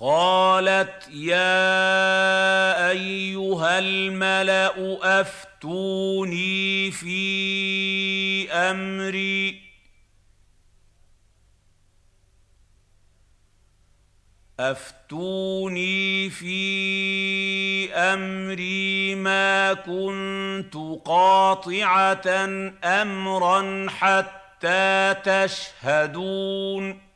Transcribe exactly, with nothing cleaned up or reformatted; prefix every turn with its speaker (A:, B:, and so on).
A: قالت يا أيها الملأ أفتوني في أمري أفتوني في أمري ما كنت قاطعة أمرا حتى تشهدون